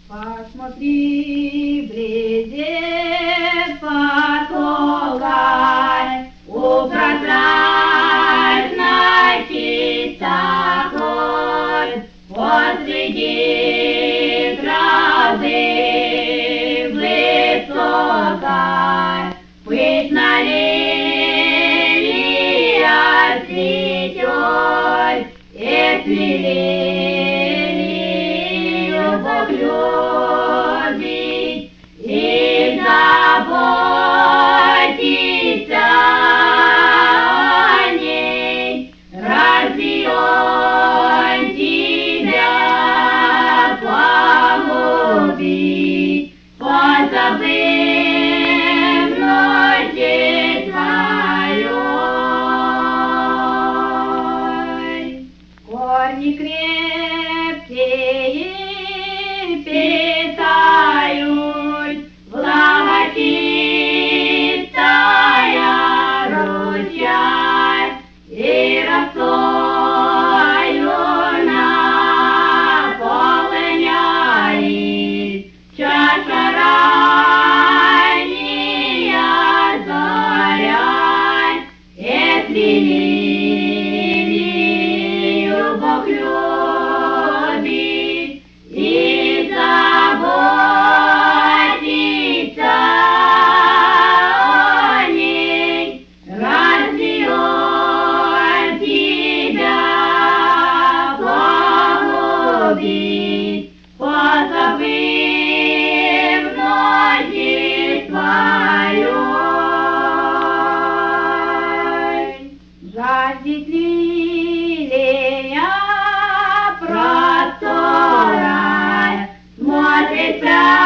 Посмотри, вблизи потрогай, у прозрачной чистотой, посреди травы высокой, пышно лилия цветет, и цвели любовь любить, и заботиться о ней. Разве он тебя погубит, позабыв ночи твоей? Корни крепкие питают, влага чистая ручай, и росою наполняет чаша ранняя заря, и лилию Бог любит, и заботится о ней. Разве он тебя погубит, позабыв ночи твоей? Жаждет лилия простора, смотрит